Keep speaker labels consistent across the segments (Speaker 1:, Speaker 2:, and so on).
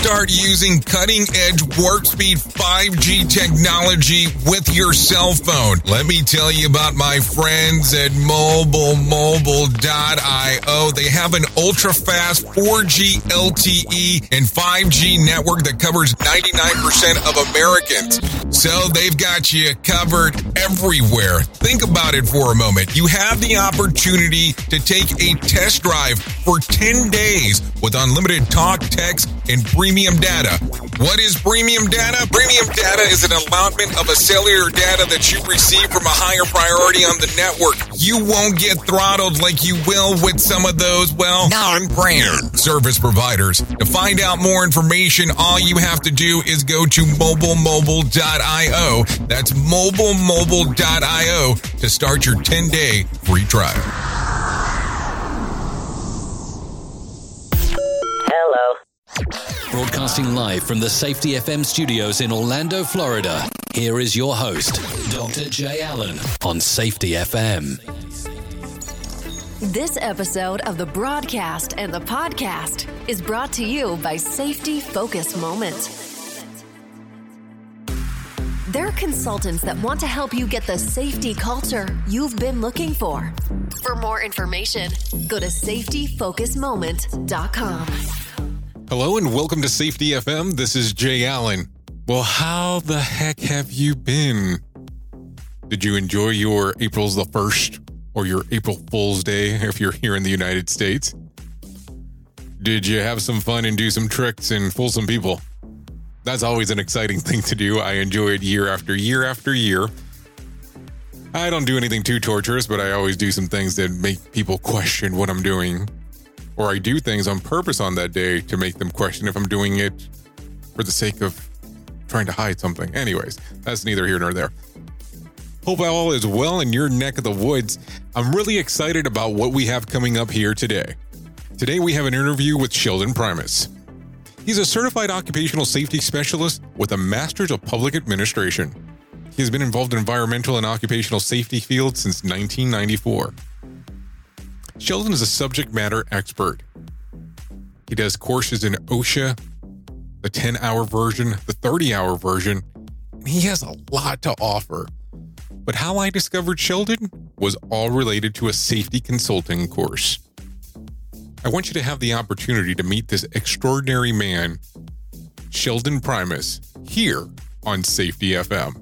Speaker 1: Start using cutting-edge warp speed 5G technology with your cell phone. Let me tell you about my friends at MobileMobile.io. They have an ultra-fast 4G LTE and 5G network that covers 99% of Americans. So they've got you covered everywhere. Think about it for a moment. You have the opportunity to take a test drive for 10 days with unlimited talk, text, and premium data. What is premium data? Premium data is an allotment of a cellular data that you receive from a higher priority on the network. You won't get throttled like you will with some of those, non-brand service providers. To find out more information, all you have to do is go to MobileMobile.io. That's MobileMobile.io to start your 10-day free trial.
Speaker 2: Broadcasting live from the Safety FM studios in Orlando, Florida. Here is your host, Dr. Jay Allen on Safety FM.
Speaker 3: This episode of the broadcast and the podcast is brought to you by Safety Focus Moment. They're consultants that want to help you get the safety culture you've been looking for. For more information, go to safetyfocusmoment.com.
Speaker 1: Hello and welcome to Safety FM. This is Jay Allen. Well, how the heck have you been? Did you enjoy your April's the 1st or your April Fool's Day if you're here in the United States? Did you have some fun and do some tricks and fool some people? That's always an exciting thing to do. I enjoy it year after year after year. I don't do anything too torturous, but I always do some things that make people question what I'm doing. Or I do things on purpose on that day to make them question if I'm doing it for the sake of trying to hide something. Anyways, that's neither here nor there. Hope all is well in your neck of the woods. I'm really excited about what we have coming up here today. Today we have an interview with Sheldon Primus. He's a certified occupational safety specialist with a Master's of Public Administration. He has been involved in environmental and occupational safety fields since 1994. Sheldon is a subject matter expert. He does courses in OSHA, the 10-hour version, the 30-hour version, and he has a lot to offer. But how I discovered Sheldon was all related to a safety consulting course. I want you to have the opportunity to meet this extraordinary man, Sheldon Primus, here on Safety FM.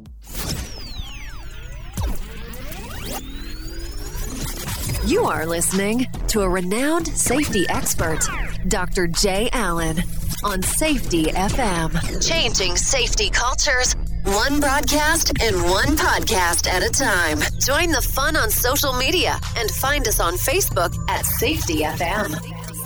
Speaker 3: You are listening to a renowned safety expert, Dr. Jay Allen, on Safety FM. Changing safety cultures, one broadcast and one podcast at a time. Join the fun on social media and find us on Facebook at Safety FM.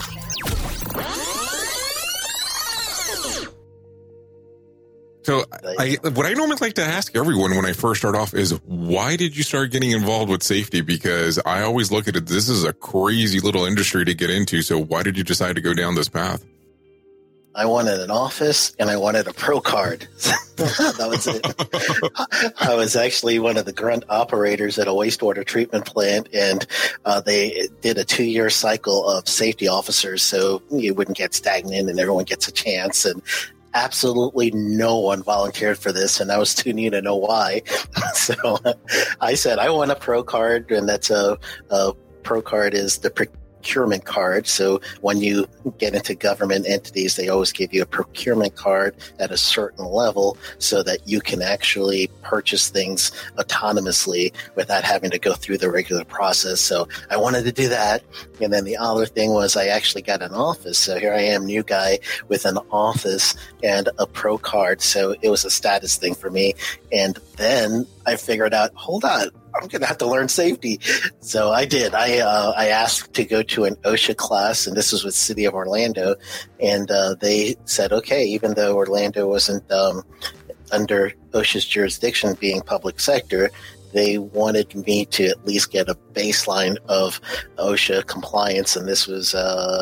Speaker 1: So what I normally like to ask everyone when I first start off is, why did you start getting involved with safety? Because I always look at it, this is a crazy little industry to get into. So why did you decide to go down this path?
Speaker 4: I wanted an office and I wanted a pro card. That was it. I was actually one of the grunt operators at a wastewater treatment plant, and they did a 2-year cycle of safety officers so you wouldn't get stagnant and everyone gets a chance. And absolutely no one volunteered for this, and I was too new to know why. So I said, I want a pro card, and that's a pro card is the procurement card. So when you get into government entities, they always give you a procurement card at a certain level so that you can actually purchase things autonomously without having to go through the regular process. So I wanted to do that. And then the other thing was I actually got an office. So here I am, new guy with an office and a pro card. So it was a status thing for me. And then I figured out, hold on, I'm going to have to learn safety. So I did. I asked to go to an OSHA class, and this was with City of Orlando. And they said, okay, even though Orlando wasn't under OSHA's jurisdiction being public sector, they wanted me to at least get a baseline of OSHA compliance. And this was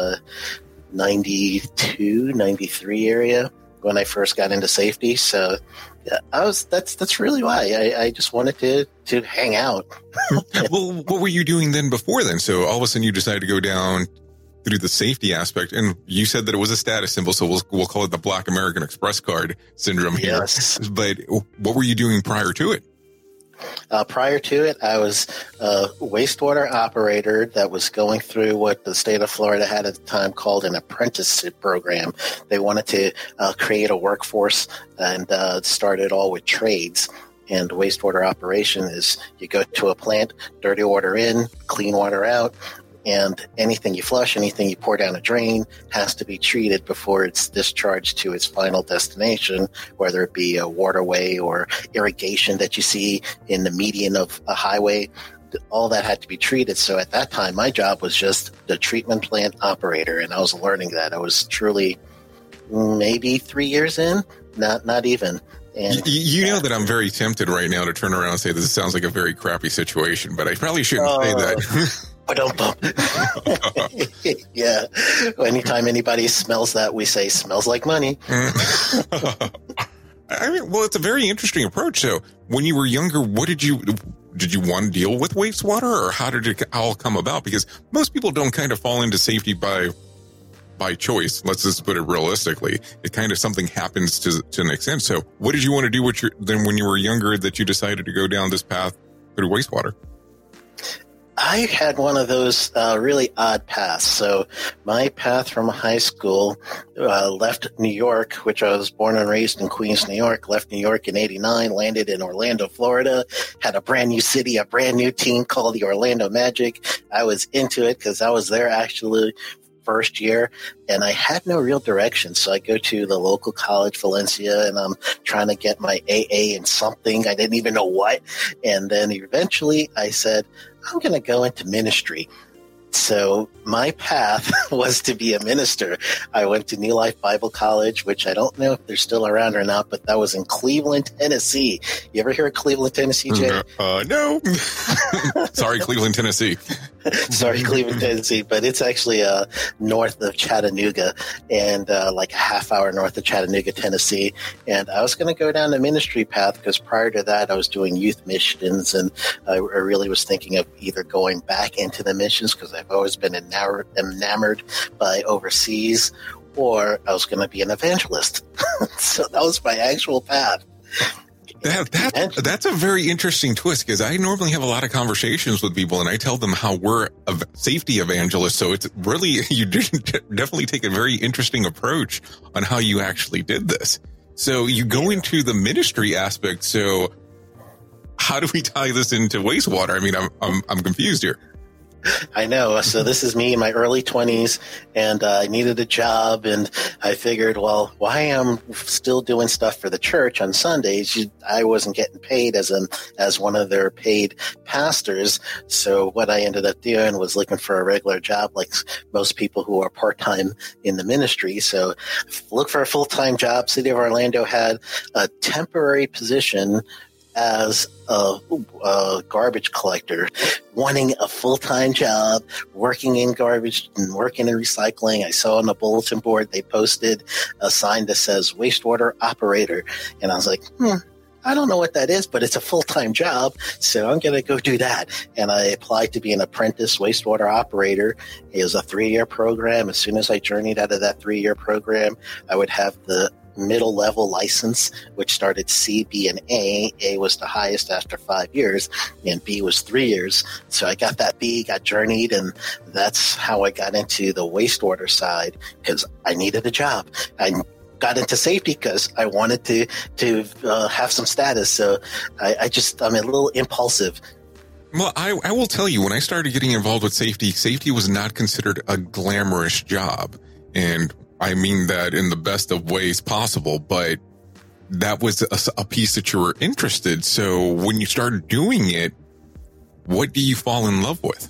Speaker 4: 92, 93 area when I first got into safety. So yeah, that's really why I just wanted to hang out.
Speaker 1: Well, what were you doing then before then? So all of a sudden you decided to go down through the safety aspect. And you said that it was a status symbol, so we'll call it the Black American Express card syndrome here.
Speaker 4: Yes.
Speaker 1: But what were you doing prior to it?
Speaker 4: Prior to it, I was a wastewater operator that was going through what the state of Florida had at the time called an apprenticeship program. They wanted to create a workforce and start it all with trades. And wastewater operation is you go to a plant, dirty water in, clean water out, and anything you flush, anything you pour down a drain has to be treated before it's discharged to its final destination, whether it be a waterway or irrigation that you see in the median of a highway. All that had to be treated. So at that time, my job was just the treatment plant operator, and I was learning that. I was truly maybe 3 years in, not even. And
Speaker 1: you know that I'm very tempted right now to turn around and say this sounds like a very crappy situation, but I probably shouldn't say that.
Speaker 4: Yeah. Anytime anybody smells that, we say smells like money.
Speaker 1: I mean, well, it's a very interesting approach. So when you were younger, did you want to deal with wastewater, or how did it all come about? Because most people don't kind of fall into safety by choice. Let's just put it realistically. It kind of something happens to an extent. So what did you want to do then when you were younger that you decided to go down this path through wastewater?
Speaker 4: I had one of those really odd paths. So my path from high school left New York, which I was born and raised in Queens, New York, left New York in 89, landed in Orlando, Florida, had a brand new city, a brand new team called the Orlando Magic. I was into it because I was there actually first year, and I had no real direction. So I go to the local college, Valencia, and I'm trying to get my AA in something. I didn't even know what. And then eventually I said, I'm going to go into ministry. So my path was to be a minister. I went to New Life Bible College, which I don't know if they're still around or not, but that was in Cleveland, Tennessee. You ever hear of Cleveland, Tennessee, Jay?
Speaker 1: No. Sorry, Cleveland, Tennessee.
Speaker 4: Sorry, Cleveland, Tennessee, but it's actually north of Chattanooga and like a half hour north of Chattanooga, Tennessee. And I was going to go down the ministry path because prior to that, I was doing youth missions, and I really was thinking of either going back into the missions because I've always been enamored by overseas, or I was going to be an evangelist. So that was my actual path.
Speaker 1: That's a very interesting twist, because I normally have a lot of conversations with people and I tell them how we're a safety evangelists. So it's really, you definitely take a very interesting approach on how you actually did this. So you go into the ministry aspect. So how do we tie this into wastewater? I mean, I'm confused here.
Speaker 4: I know. So this is me in my early 20s, and I needed a job, and I figured, well, why I'm still doing stuff for the church on Sundays? I wasn't getting paid as one of their paid pastors. So what I ended up doing was looking for a regular job, like most people who are part-time in the ministry. So look for a full-time job. City of Orlando had a temporary position as a garbage collector, wanting a full-time job, working in garbage and working in recycling. I saw on the bulletin board they posted a sign that says wastewater operator. And I was like, I don't know what that is, but it's a full-time job, so I'm going to go do that. And I applied to be an apprentice wastewater operator. It was a 3-year program. As soon as I journeyed out of that 3-year program, I would have the middle level license, which started C, B, and A. A was the highest after 5 years, and B was 3 years. So I got that B, got journeyed, and that's how I got into the wastewater side, because I needed a job. I got into safety because I wanted to have some status. So I'm a little impulsive.
Speaker 1: Well, I will tell you, when I started getting involved with safety was not considered a glamorous job. And I mean that in the best of ways possible, but that was a piece that you were interested. So when you started doing it, what do you fall in love with?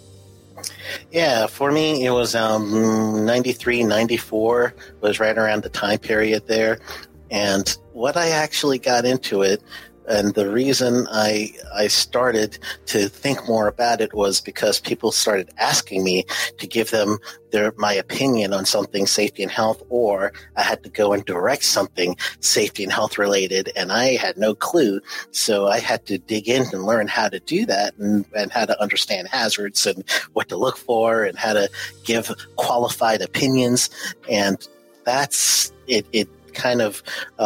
Speaker 4: Yeah, for me, it was 93, 94 was right around the time period there. And what I actually got into it And the reason I started to think more about it was because people started asking me to give them my opinion on something safety and health, or I had to go and direct something safety and health related, and I had no clue. So I had to dig in and learn how to do that, and how to understand hazards and what to look for and how to give qualified opinions. And that's it. It kind of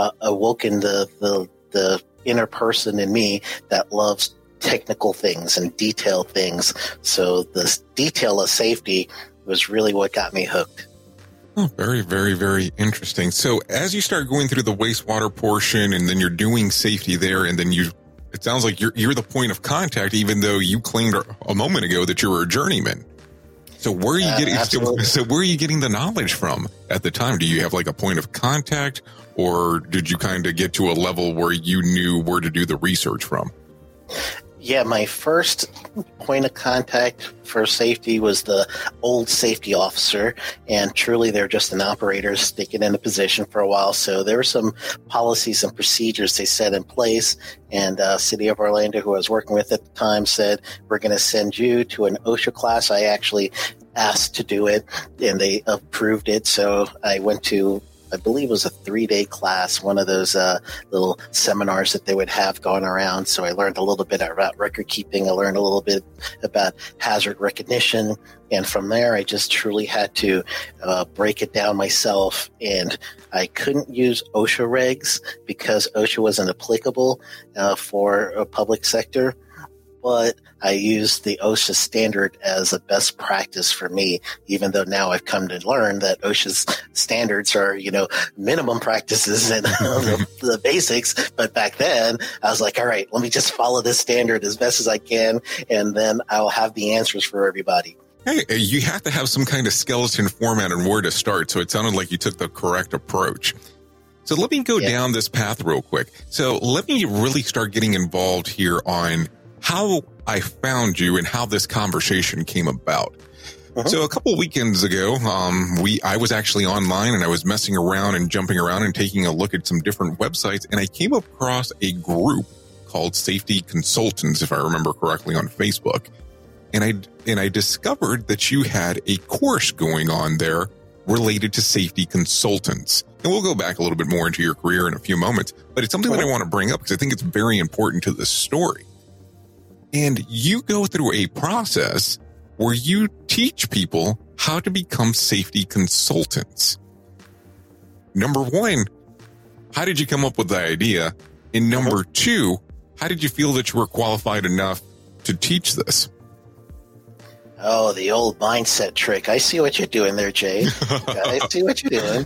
Speaker 4: awoken the inner person in me that loves technical things and detailed things. So the detail of safety was really what got me hooked.
Speaker 1: Oh, very, very, very interesting. So as you start going through the wastewater portion, and then you're doing safety there, and then it sounds like you're the point of contact, even though you claimed a moment ago that you were a journeyman. So where are you getting? So where are you getting the knowledge from at the time? Do you have like a point of contact, or did you kind of get to a level where you knew where to do the research from?
Speaker 4: Yeah, my first point of contact for safety was the old safety officer, and truly they're just an operator sticking in a position for a while. So there were some policies and procedures they set in place, and City of Orlando, who I was working with at the time, said, we're going to send you to an OSHA class. I actually asked to do it, and they approved it. So I went to, I believe it was a 3-day class, one of those little seminars that they would have going around. So I learned a little bit about record keeping. I learned a little bit about hazard recognition. And from there, I just truly had to break it down myself. And I couldn't use OSHA regs because OSHA wasn't applicable for a public sector. But I used the OSHA standard as a best practice for me, even though now I've come to learn that OSHA's standards are, minimum practices and the basics. But back then I was like, all right, let me just follow this standard as best as I can, and then I'll have the answers for everybody.
Speaker 1: Hey, you have to have some kind of skeleton format and where to start. So it sounded like you took the correct approach. So let me go down this path real quick. So let me really start getting involved here on how I found you and how this conversation came about. So a couple of weekends ago, I was actually online, and I was messing around and jumping around and taking a look at some different websites, and I came across a group called Safety Consultants, if I remember correctly, on Facebook. And I discovered that you had a course going on there related to safety consultants. And we'll go back a little bit more into your career in a few moments, but it's something that I want to bring up because I think it's very important to the story. And you go through a process where you teach people how to become safety consultants. Number one, how did you come up with the idea? And number two, how did you feel that you were qualified enough to teach this?
Speaker 4: Oh, the old mindset trick. I see what you're doing there, Jay. I see what you're doing.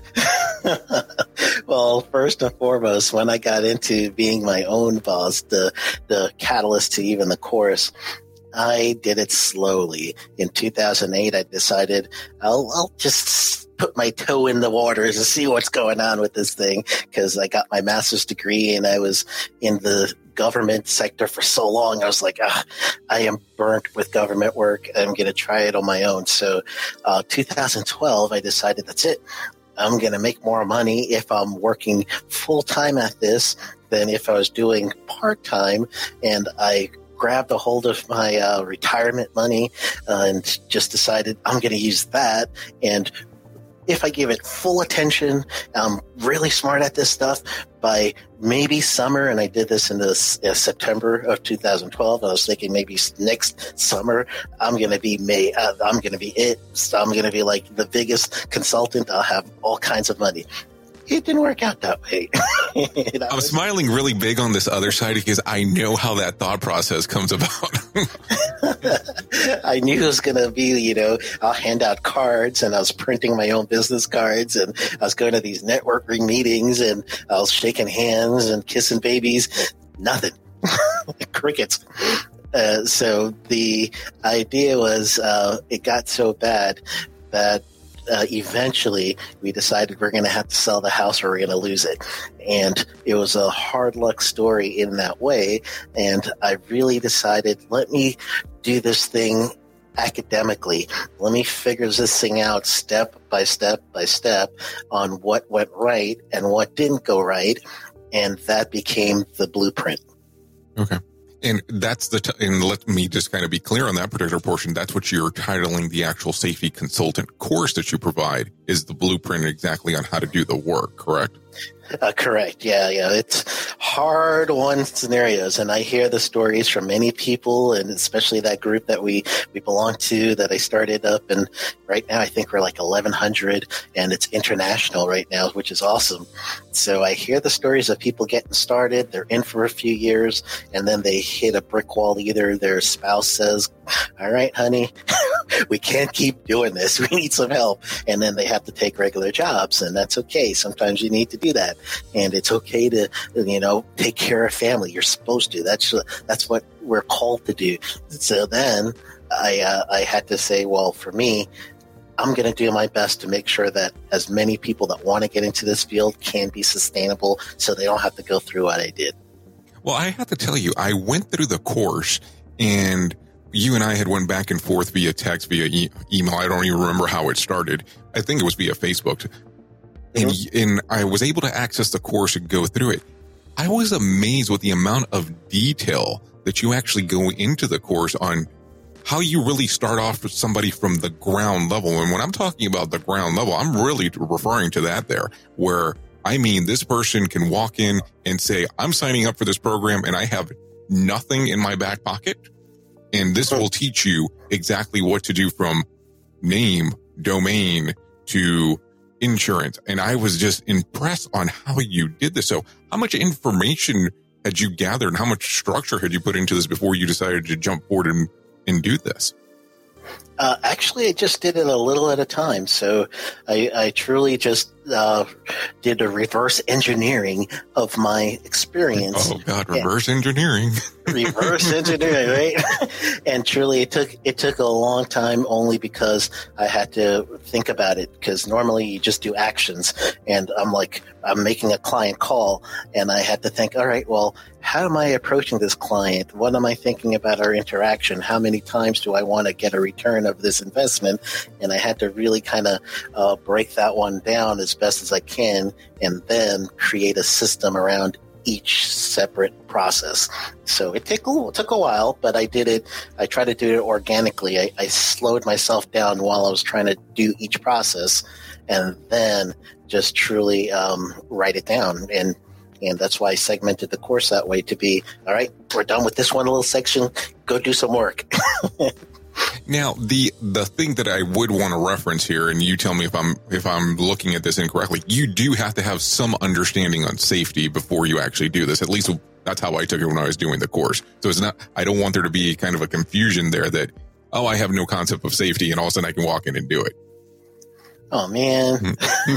Speaker 4: Well, first and foremost, when I got into being my own boss, the catalyst to even the course, I did it slowly. In 2008, I decided I'll just put my toe in the waters and see what's going on with this thing, because I got my master's degree and I was in the government sector for so long. I was like, I am burnt with government work. I'm going to try it on my own. So 2012, I decided that's it. I'm going to make more money if I'm working full-time at this than if I was doing part-time. And I grabbed a hold of my retirement money and just decided I'm going to use that. And if I give it full attention, I'm really smart at this stuff, by maybe summer, and I did this in September of 2012. I was thinking maybe next summer I'm going to be it. So I'm going to be like the biggest consultant. I'll have all kinds of money. It didn't work out that way.
Speaker 1: I'm smiling really big on this other side because I know how that thought process comes about.
Speaker 4: I knew it was going to be, I'll hand out cards, and I was printing my own business cards, and I was going to these networking meetings, and I was shaking hands and kissing babies. Nothing. Crickets. So the idea was it got so bad that eventually we decided we're going to have to sell the house or we're going to lose it. And it was a hard luck story in that way. And I really decided, let me do this thing academically. Let me figure this thing out step by step by step on what went right and what didn't go right. And that became the blueprint.
Speaker 1: Okay. And that's and let me just kind of be clear on that particular portion. That's what you're titling the actual safety consultant course that you provide, is the blueprint exactly on how to do the work, correct?
Speaker 4: Correct. Yeah. It's hard-won scenarios, and I hear the stories from many people, and especially that group that we belong to that I started up. And right now, I think we're like 1,100, and it's international right now, which is awesome. So I hear the stories of people getting started. They're in for a few years, and then they hit a brick wall. Either their spouse says, "All right, honey, we can't keep doing this. We need some help," and then they have to take regular jobs, and that's okay. Sometimes you need to do that. And it's okay to, take care of family. You're supposed to. That's what we're called to do. So then I had to say, well, for me, I'm going to do my best to make sure that as many people that want to get into this field can be sustainable so they don't have to go through what I did.
Speaker 1: Well, I have to tell you, I went through the course, and you and I had went back and forth via text, via email. I don't even remember how it started. I think it was via Facebook. And I was able to access the course and go through it. I was amazed with the amount of detail that you actually go into the course on how you really start off with somebody from the ground level. And when I'm talking about the ground level, I'm really referring to that there, where I mean, this person can walk in and say, I'm signing up for this program and I have nothing in my back pocket. And this will teach you exactly what to do from name, domain to insurance. And I was just impressed on how you did this. So how much information had you gathered and how much structure had you put into this before you decided to jump forward and do this?
Speaker 4: Actually, I just did it a little at a time. So I truly just did a reverse engineering of my experience.
Speaker 1: Oh God, reverse engineering.
Speaker 4: Reverse engineering, right? And truly it took a long time, only because I had to think about it, because normally you just do actions, and I'm making a client call, and I had to think, all right, well, how am I approaching this client? What am I thinking about our interaction? How many times do I want to get a return of this investment? And I had to really kind of break that one down as best as I can, and then create a system around each separate process. So it took a while, but I did it. I tried to do it organically. I slowed myself down while I was trying to do each process, and then just truly write it down. And that's why I segmented the course that way, to be, all right, we're done with this one little section, go do some work.
Speaker 1: Now, the thing that I would want to reference here, and you tell me if I'm looking at this incorrectly, you do have to have some understanding on safety before you actually do this. At least that's how I took it when I was doing the course. So it's not, I don't want there to be kind of a confusion there that, oh, I have no concept of safety, and all of a sudden I can walk in and do it.
Speaker 4: Oh, man.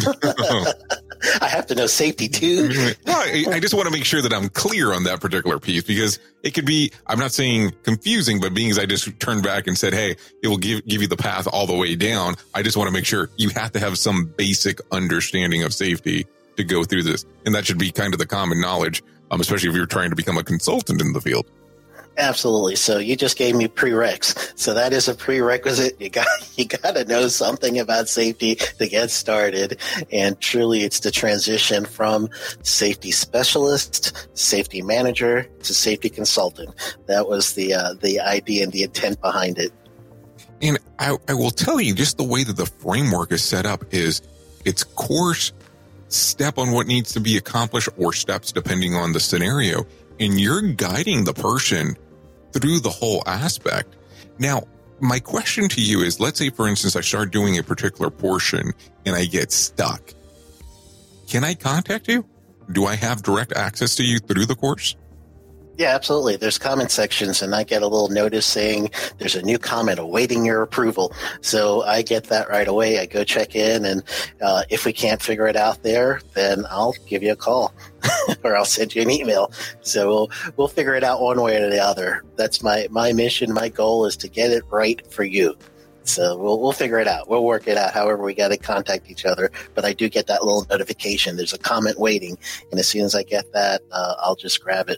Speaker 4: I have to know safety, too.
Speaker 1: Well, I just want to make sure that I'm clear on that particular piece, because it could be, I'm not saying confusing, but being as I just turned back and said, hey, it will give you the path all the way down. I just want to make sure you have to have some basic understanding of safety to go through this. And that should be kind of the common knowledge, especially if you're trying to become a consultant in the field.
Speaker 4: Absolutely. So you just gave me prereqs. So that is a prerequisite. You got to know something about safety to get started. And truly, it's the transition from safety specialist, safety manager to safety consultant. That was the idea and the intent behind it.
Speaker 1: And I will tell you, just the way that the framework is set up is it's course, step on what needs to be accomplished, or steps depending on the scenario. And you're guiding the person through the whole aspect. Now, my question to you is, let's say, for instance, I start doing a particular portion and I get stuck. Can I contact you? Do I have direct access to you through the course?
Speaker 4: Yeah, absolutely. There's comment sections, and I get a little notice saying there's a new comment awaiting your approval. So I get that right away. I go check in, and if we can't figure it out there, then I'll give you a call or I'll send you an email. So we'll figure it out one way or the other. That's my mission. My goal is to get it right for you. So we'll figure it out. We'll work it out. However, we got to contact each other. But I do get that little notification. There's a comment waiting, and as soon as I get that, I'll just grab it.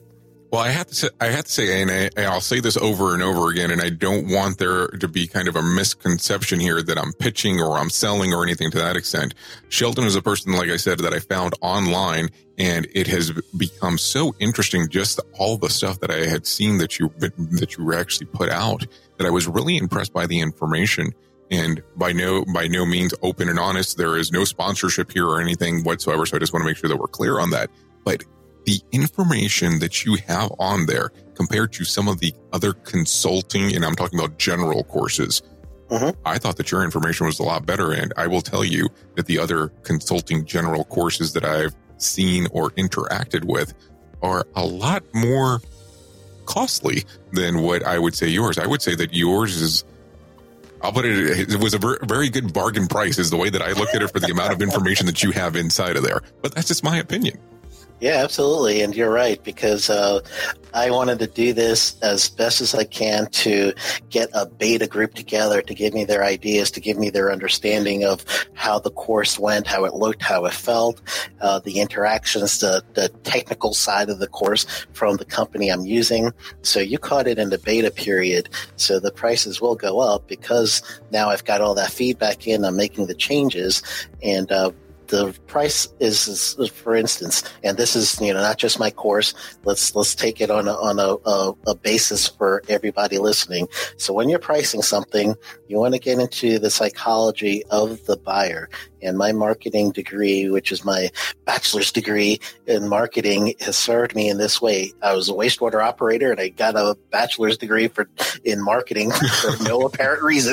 Speaker 1: Well, I have to say, and I'll say this over and over again, and I don't want there to be kind of a misconception here that I'm pitching or I'm selling or anything to that extent. Sheldon is a person, like I said, that I found online, and it has become so interesting, just all the stuff that I had seen that you actually put out, that I was really impressed by the information. And by no means open and honest. There is no sponsorship here or anything whatsoever. So I just want to make sure that we're clear on that. But the information that you have on there compared to some of the other consulting, and I'm talking about general courses, I thought that your information was a lot better. And I will tell you that the other consulting general courses that I've seen or interacted with are a lot more costly than what I would say yours. I would say that yours is, I'll put it was a very good bargain price is the way that I looked at it for the amount of information that you have inside of there. But that's just my opinion.
Speaker 4: Yeah, absolutely. And you're right, because I wanted to do this as best as I can to get a beta group together to give me their ideas, to give me their understanding of how the course went, how it looked, how it felt, the interactions, the technical side of the course from the company I'm using. So you caught it in the beta period. So the prices will go up because now I've got all that feedback in, I'm making the changes, and the price is, for instance, and this is, not just my course. Let's take it on a basis for everybody listening. So when you're pricing something, you want to get into the psychology of the buyer. And my marketing degree, which is my bachelor's degree in marketing, has served me in this way. I was a wastewater operator, and I got a bachelor's degree in marketing for no apparent reason.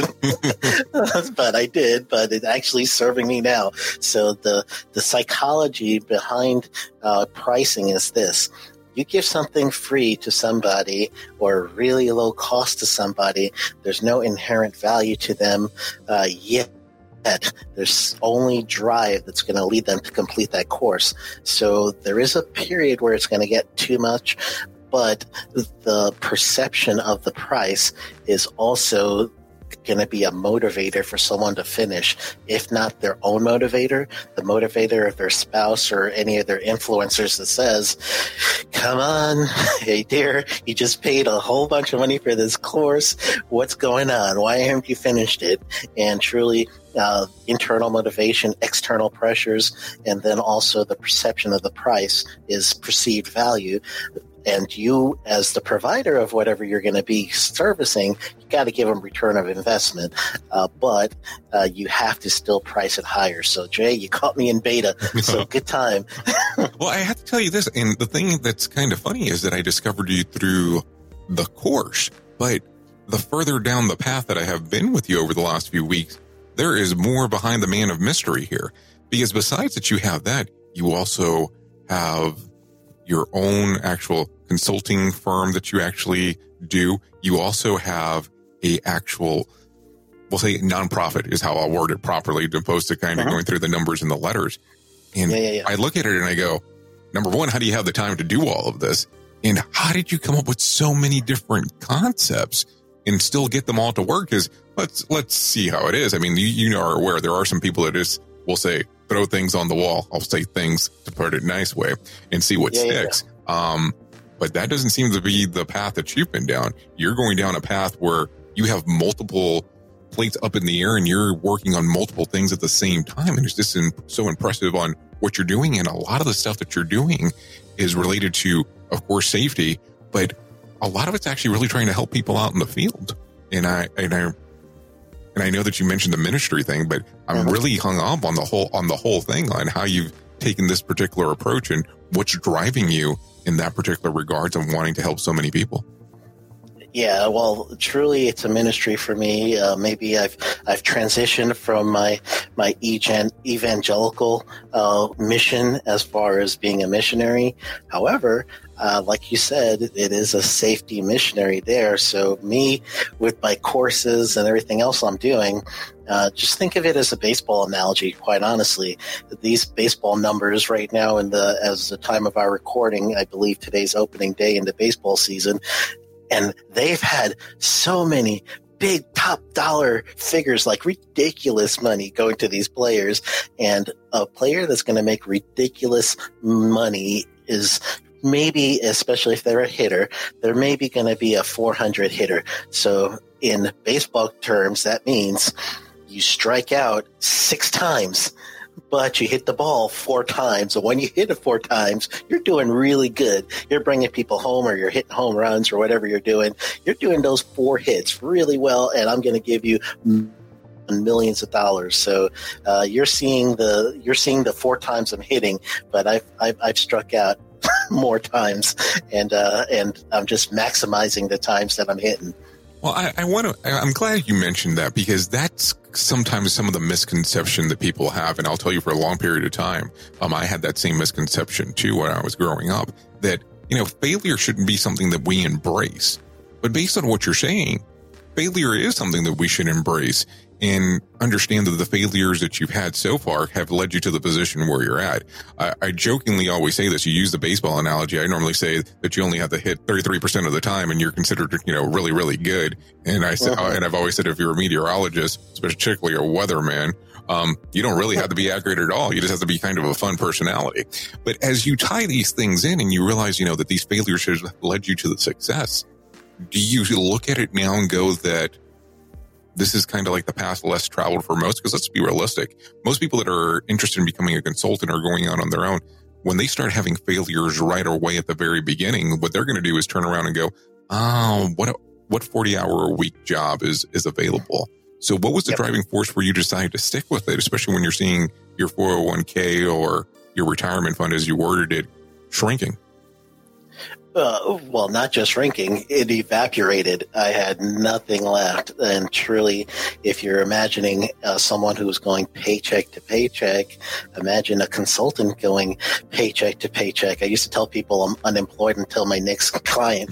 Speaker 4: But I did, but it's actually serving me now. So the psychology behind pricing is this. You give something free to somebody or really low cost to somebody, there's no inherent value to them yet. There's only drive that's going to lead them to complete that course. So there is a period where it's going to get too much, but the perception of the price is also going to be a motivator for someone to finish, if not their own motivator, the motivator of their spouse or any of their influencers that says, come on, hey dear, you just paid a whole bunch of money for this course. What's going on? Why haven't you finished it? And truly, internal motivation, external pressures, and then also the perception of the price is perceived value. And you, as the provider of whatever you're going to be servicing, you got to give them return of investment. But you have to still price it higher. So, Jay, you caught me in beta. So good time.
Speaker 1: Well, I have to tell you this. And the thing that's kind of funny is that I discovered you through the course. But the further down the path that I have been with you over the last few weeks, there is more behind the man of mystery here. Because besides that you have that, you also have your own actual consulting firm that you actually do. You also have a actual, we'll say nonprofit is how I'll word it properly, opposed to kind of going through the numbers and the letters. And I look at it and I go, number one, how do you have the time to do all of this? And how did you come up with so many different concepts and still get them all to work? Because let's see how it is. I mean, you are aware there are some people that just will say, throw things on the wall. I'll say things to put it a nice way and see what sticks. But that doesn't seem to be the path that you've been down. You're going down a path where you have multiple plates up in the air and you're working on multiple things at the same time. And it's just so impressive on what you're doing. And a lot of the stuff that you're doing is related to, of course, safety, but a lot of it's actually really trying to help people out in the field. And I know that you mentioned the ministry thing, but I'm really hung up on the whole thing, on how you've taken this particular approach and what's driving you in that particular regards and wanting to help so many people.
Speaker 4: Yeah, well, truly, it's a ministry for me. Maybe I've transitioned from my evangelical mission as far as being a missionary. However, like you said, it is a safety missionary there. So me, with my courses and everything else I'm doing, just think of it as a baseball analogy. Quite honestly, these baseball numbers right now, as the time of our recording, I believe today's opening day in the baseball season. And they've had so many big top dollar figures, like ridiculous money going to these players. And a player that's going to make ridiculous money is maybe, especially if they're a hitter, they're maybe going to be a 400 hitter. So in baseball terms, that means you strike out 6 times, but you hit the ball 4 times. And when you hit it 4 times, you're doing really good. You're bringing people home, or you're hitting home runs, or whatever you're doing. You're doing those 4 hits really well, and I'm going to give you millions of dollars. So you're seeing the 4 times I'm hitting, but I've struck out more times, and I'm just maximizing the times that I'm hitting.
Speaker 1: Well, I'm glad you mentioned that, because that's sometimes some of the misconception that people have. And I'll tell you, for a long period of time, I had that same misconception too when I was growing up, that, failure shouldn't be something that we embrace. But based on what you're saying, failure is something that we should embrace, and understand that the failures that you've had so far have led you to the position where you're at. I jokingly always say this. You use the baseball analogy. I normally say that you only have to hit 33% of the time, and you're considered, really, really good. And and I've always said, if you're a meteorologist, particularly a weatherman, you don't really have to be accurate at all. You just have to be kind of a fun personality. But as you tie these things in and you realize, that these failures have led you to the success, do you look at it now and go that this is kind of like the path less traveled for most? Because let's be realistic. Most people that are interested in becoming a consultant or going out on their own, when they start having failures right away at the very beginning, what they're going to do is turn around and go, oh, what 40-hour-a-week job is available? So what was the driving force for you to decide to stick with it, especially when you're seeing your 401k or your retirement fund, as you worded it, shrinking?
Speaker 4: Well, not just shrinking, it evaporated. I had nothing left. And truly, if you're imagining someone who's going paycheck to paycheck, imagine a consultant going paycheck to paycheck. I used to tell people I'm unemployed until my next client.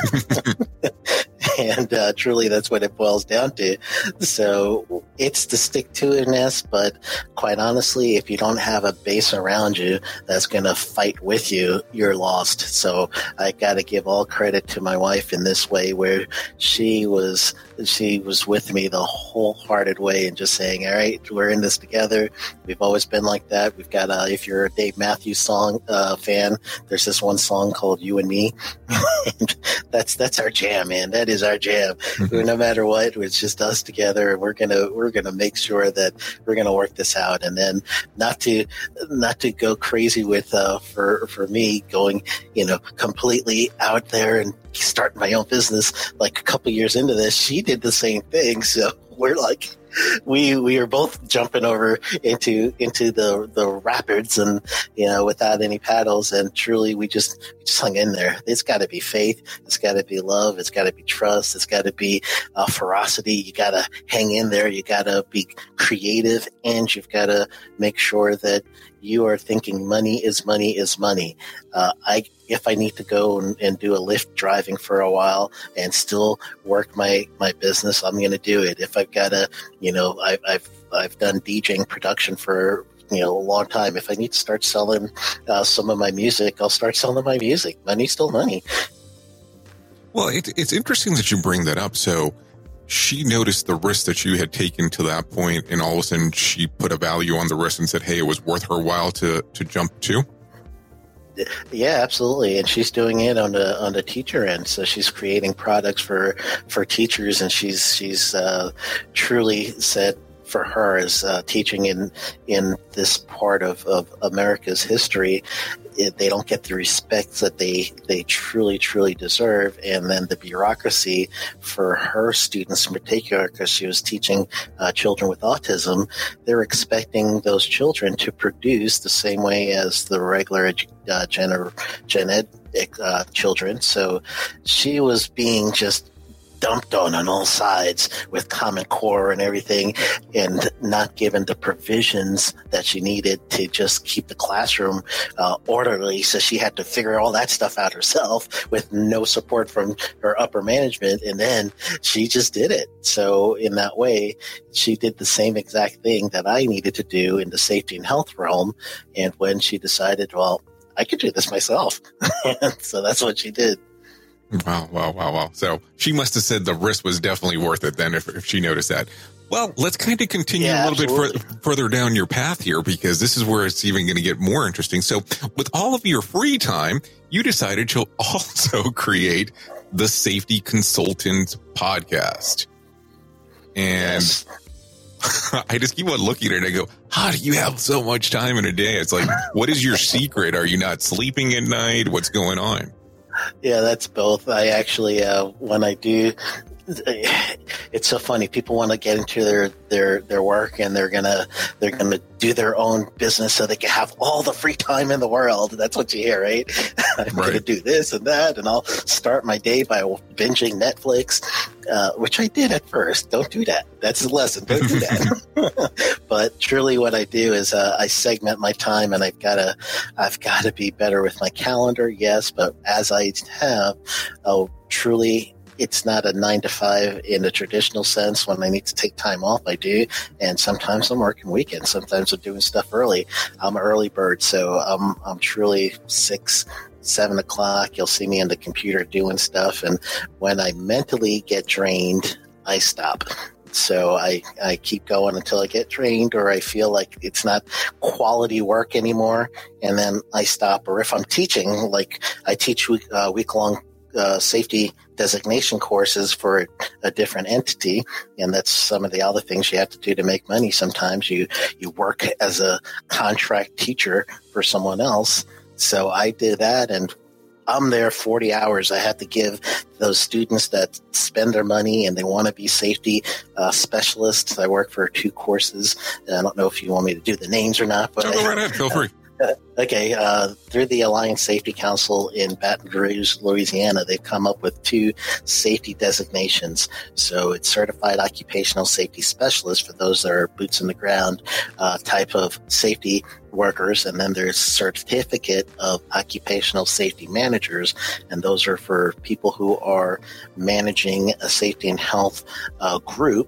Speaker 4: And truly, that's what it boils down to. So it's the stick-to-itness, but quite honestly, if you don't have a base around you that's going to fight with you, you're lost. So I got to give all credit to my wife in this way, where she was with me the wholehearted way and just saying, all right, we're in this together. We've always been like that. We've got, if you're a Dave Matthews song fan, there's this one song called You and Me. That's our jam, man. That is our jam. Mm-hmm. No matter what, it's just us together, and we're gonna make sure that we're gonna work this out. And then not to go crazy with for me going completely out there and starting my own business. Like a couple years into this, she did the same thing. So we're like, we are both jumping over into the rapids, and without any paddles, and truly we just hung in there. It's got to be faith, it's got to be love, it's got to be trust, it's got to be ferocity. You got to hang in there, you got to be creative, and you've got to make sure that you are thinking money is money is money. If I need to go and do a Lyft driving for a while and still work my business, I'm going to do it. If I've got to, I've done DJing production for a long time. If I need to start selling some of my music, I'll start selling my music. Money's still money.
Speaker 1: Well, it's interesting that you bring that up. So she noticed the risk that you had taken to that point, and all of a sudden she put a value on the risk and said, hey, it was worth her while to jump to.
Speaker 4: Yeah, absolutely. And she's doing it on the teacher end. So she's creating products for teachers, and she's truly said for her as teaching in this part of America's history, they don't get the respect that they truly, truly deserve. And then the bureaucracy for her students in particular, because she was teaching children with autism, they're expecting those children to produce the same way as the regular gen ed children. So she was being just dumped on all sides with Common Core and everything, and not given the provisions that she needed to just keep the classroom orderly. So she had to figure all that stuff out herself with no support from her upper management, and then she just did it. So in that way, she did the same exact thing that I needed to do in the safety and health realm. And when she decided, well, I could do this myself. So that's what she did.
Speaker 1: Wow. So she must have said the risk was definitely worth it then if she noticed that. Well, let's kind of continue a little bit further down your path here, because this is where it's even going to get more interesting. So with all of your free time, you decided to also create the Safety Consultant podcast. And yes. I just keep on looking at it and I go, how do you have so much time in a day? It's like, what is your secret? Are you not sleeping at night? What's going on?
Speaker 4: Yeah, that's both. I actually, when I do, it's so funny. People want to get into their work, and they're gonna do their own business so they can have all the free time in the world. That's what you hear, right? I'm gonna do this and that, and I'll start my day by binging Netflix, which I did at first. Don't do that. That's the lesson. Don't do that. But truly, what I do is I segment my time, and I've got to be better with my calendar. Yes, but as I have, truly. It's not a 9 to 5 in the traditional sense. When I need to take time off, I do. And sometimes I'm working weekends. Sometimes I'm doing stuff early. I'm an early bird. So I'm truly 6, 7 o'clock. You'll see me on the computer doing stuff. And when I mentally get drained, I stop. So I keep going until I get drained, or I feel like it's not quality work anymore. And then I stop. Or if I'm teaching, like I teach week-long safety designation courses for a different entity, and that's some of the other things you have to do to make money. Sometimes you work as a contract teacher for someone else. So I did that, and I'm there 40 hours. I have to give those students that spend their money and they want to be safety specialists. I work for 2 courses. I don't know if you want me to do the names or not, but
Speaker 1: go right ahead. Feel free.
Speaker 4: Okay, through the Alliance Safety Council in Baton Rouge, Louisiana, they've come up with 2 safety designations. So it's Certified Occupational Safety Specialist for those that are boots in the ground type of safety workers, and then there's Certificate of Occupational Safety Managers, and those are for people who are managing a safety and health group,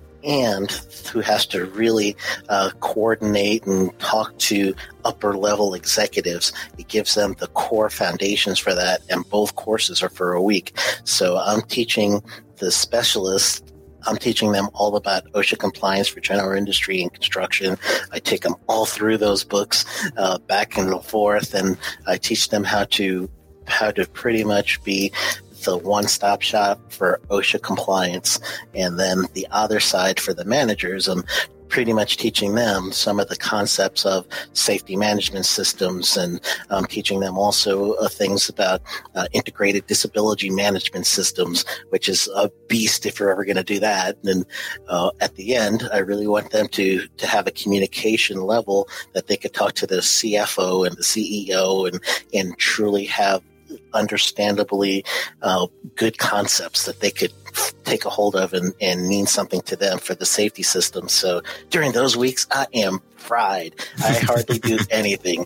Speaker 4: and who has to really coordinate and talk to upper level executives. It gives them the core foundations for that, and both courses are for a week. So I'm teaching the specialists. I'm teaching them all about OSHA compliance for general industry and construction. I take them all through those books back and forth, and I teach them how to pretty much be the one-stop shop for OSHA compliance. And then the other side for the managers, I'm pretty much teaching them some of the concepts of safety management systems, and I'm teaching them also things about integrated disability management systems, which is a beast if you're ever going to do that. And at the end, I really want them to have a communication level that they could talk to the CFO and the CEO and truly have understandably good concepts that they could take a hold of and mean something to them for the safety system. So during those weeks, I am fried. I hardly do anything.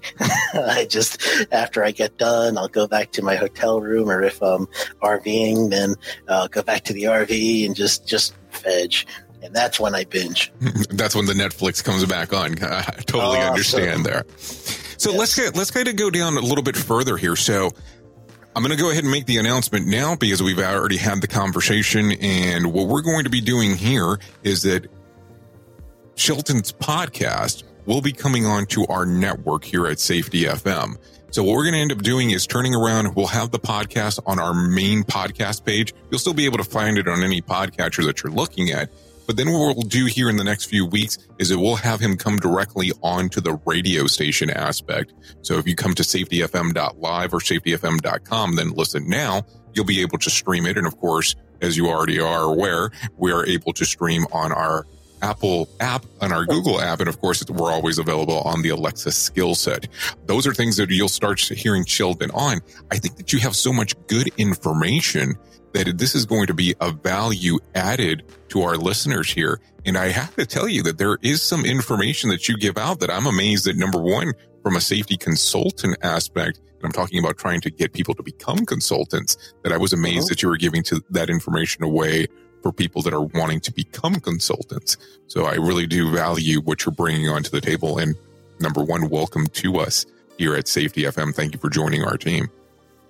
Speaker 4: I just, after I get done, I'll go back to my hotel room, or if I'm RVing, then I'll go back to the RV and just veg. And that's when I binge.
Speaker 1: That's when the Netflix comes back on. I totally understand there. So yes. Let's kind of go down a little bit further here. So I'm going to go ahead and make the announcement now, because we've already had the conversation. And what we're going to be doing here is that Shelton's podcast will be coming on to our network here at Safety FM. So what we're going to end up doing is turning around. We'll have the podcast on our main podcast page. You'll still be able to find it on any podcatcher that you're looking at. But then what we'll do here in the next few weeks is that we'll have him come directly onto the radio station aspect. So if you come to safetyfm.live or safetyfm.com, then listen now, you'll be able to stream it. And of course, as you already are aware, we are able to stream on our Apple app, on our Google app, and of course, we're always available on the Alexa skill set. Those are things that you'll start hearing Sheldon on. I think that you have so much good information that this is going to be a value added to our listeners here. And I have to tell you that there is some information that you give out that I'm amazed that, number one, from a safety consultant aspect, and I'm talking about trying to get people to become consultants, that I was amazed that you were giving that information away for people that are wanting to become consultants. So I really do value what you're bringing onto the table. And number one, welcome to us here at Safety FM. Thank you for joining our team.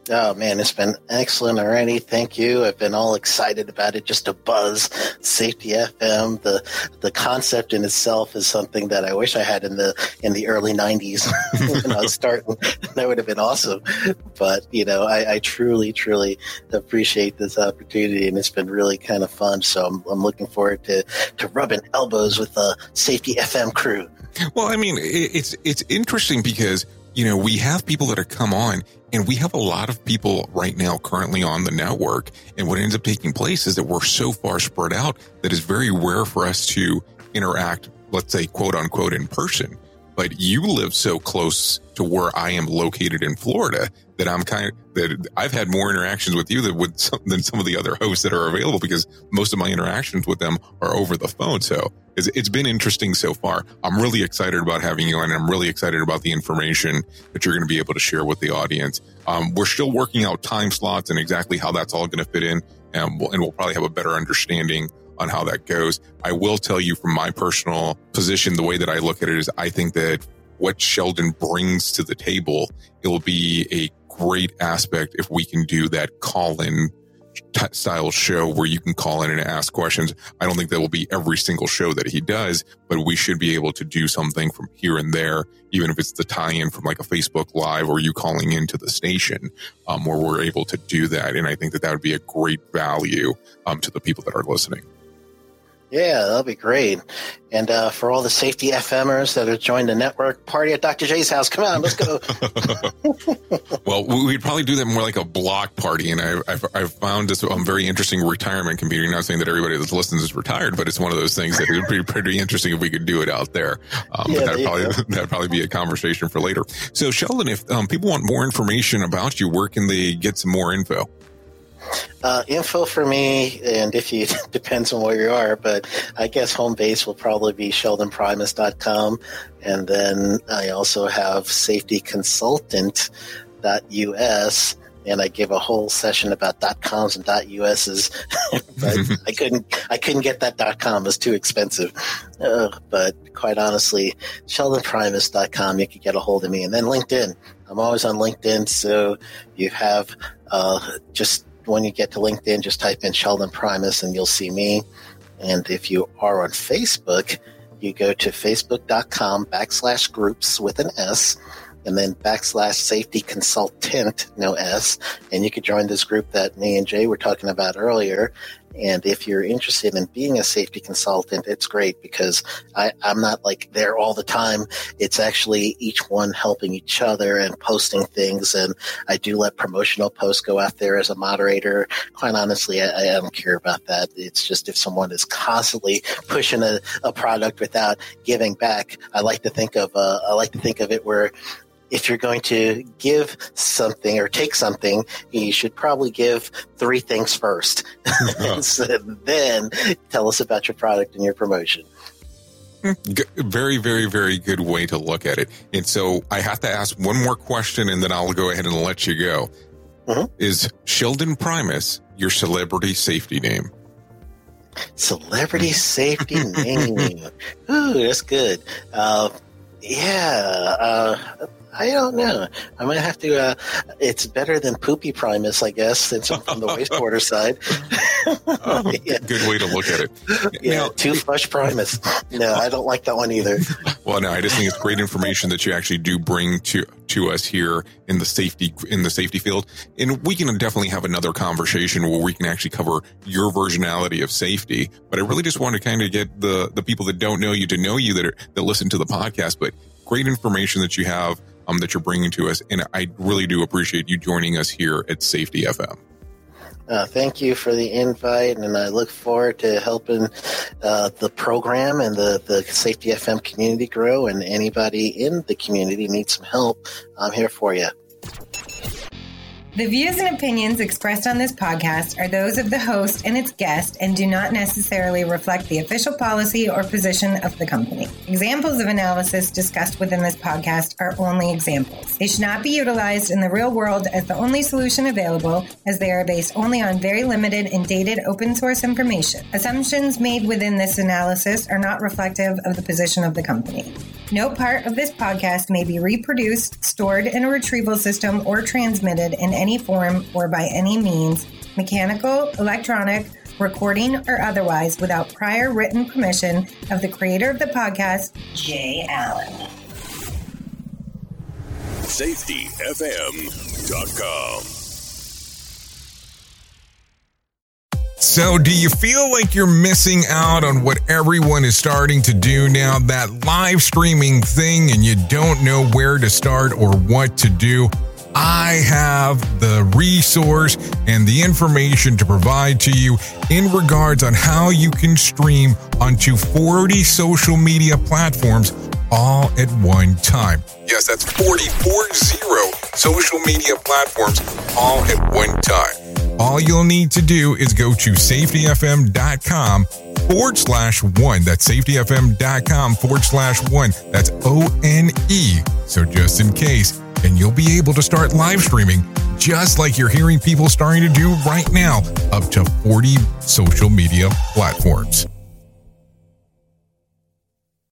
Speaker 4: Oh, man, it's been excellent already. Thank you. I've been all excited about it, just a buzz. Safety FM, the concept in itself is something that I wish I had in the early 90s when I was starting. That would have been awesome. But, I truly, truly appreciate this opportunity, and it's been really kind of fun. So I'm looking forward to rubbing elbows with the Safety FM crew.
Speaker 1: Well, I mean, it's interesting because, we have people that have come on, and we have a lot of people right now currently on the network. And what ends up taking place is that we're so far spread out that it's very rare for us to interact, let's say, quote unquote, in person. But you live so close to where I am located in Florida that that I've had more interactions with you than some of the other hosts that are available, because most of my interactions with them are over the phone. So it's been interesting so far. I'm really excited about having you on, and I'm really excited about the information that you're going to be able to share with the audience. We're still working out time slots and exactly how that's all going to fit in, and we'll probably have a better understanding on how that goes. I will tell you from my personal position, the way that I look at it is I think that what Sheldon brings to the table, it'll be a great aspect if we can do that call-in style show where you can call in and ask questions. I don't think that will be every single show that he does, but we should be able to do something from here and there, even if it's the tie-in from like a Facebook Live or you calling into the station, where we're able to do that. And I think that would be a great value to the people that are listening.
Speaker 4: Yeah, that'll be great. And for all the Safety FMers that have joined the network, party at Dr. J's house. Come on, let's go.
Speaker 1: Well, we'd probably do that more like a block party. And I've found this very interesting retirement community. Not saying that everybody that listens is retired, but it's one of those things that it would be pretty interesting if we could do it out there. But that'd probably be a conversation for later. So, Sheldon, if people want more information about you, where can they get some more info?
Speaker 4: Info for me, and depends on where you are, but I guess home base will probably be sheldonprimus.com. And then I also have safetyconsultant.us, and I give a whole session about .coms and .us's, but I couldn't get that .com. It was too expensive. But quite honestly, sheldonprimus.com, you can get a hold of me. And then LinkedIn. I'm always on LinkedIn, so you have just when you get to LinkedIn, just type in Sheldon Primus and you'll see me. And if you are on Facebook, you go to facebook.com/groups with an S, and then /safety consultant, no S. And you could join this group that me and Jay were talking about earlier. And if you're interested in being a safety consultant, it's great because I'm not like there all the time. It's actually each one helping each other and posting things. And I do let promotional posts go out there as a moderator. Quite honestly, I don't care about that. It's just if someone is constantly pushing a product without giving back, I like to think of it where if you're going to give something or take something, you should probably give 3 things first. So then tell us about your product and your promotion.
Speaker 1: Very, very, very good way to look at it. And so I have to ask one more question and then I'll go ahead and let you go. Mm-hmm. Is Sheldon Primus your celebrity safety name?
Speaker 4: Celebrity safety name. Ooh, that's good. I don't know. I might have to. It's better than Poopy Primus, I guess, since I'm from the wastewater side.
Speaker 1: Yeah. Good way to look at it.
Speaker 4: Yeah,
Speaker 1: now,
Speaker 4: Toothbrush Primus. No, I don't like that one either.
Speaker 1: Well, no, I just think it's great information that you actually do bring to us here in the safety field, and we can definitely have another conversation where we can actually cover your versionality of safety. But I really just want to kind of get the people that don't know you to know you that listen to the podcast. But great information that you have. That you're bringing to us. And I really do appreciate you joining us here at Safety FM.
Speaker 4: Thank you for the invite, and I look forward to helping the program and the Safety FM community grow, and anybody in the community needs some help, I'm here for you.
Speaker 5: The views and opinions expressed on this podcast are those of the host and its guest and do not necessarily reflect the official policy or position of the company. Examples of analysis discussed within this podcast are only examples. They should not be utilized in the real world as the only solution available, as they are based only on very limited and dated open source information. Assumptions made within this analysis are not reflective of the position of the company. No part of this podcast may be reproduced, stored in a retrieval system, or transmitted in any form or by any means, mechanical, electronic, recording, or otherwise, without prior written permission of the creator of the podcast, Jay Allen.
Speaker 6: SafetyFM.com.
Speaker 1: So, do you feel like you're missing out on what everyone is starting to do now, that live streaming thing, and you don't know where to start or what to do? I have the resource and the information to provide to you in regards on how you can stream onto 40 social media platforms all at one time. Yes, that's 40 social media platforms all at one time. All you'll need to do is go to safetyfm.com/1. That's safetyfm.com/1. That's ONE. So just in case, and you'll be able to start live streaming just like you're hearing people starting to do right now, up to 40 social media platforms.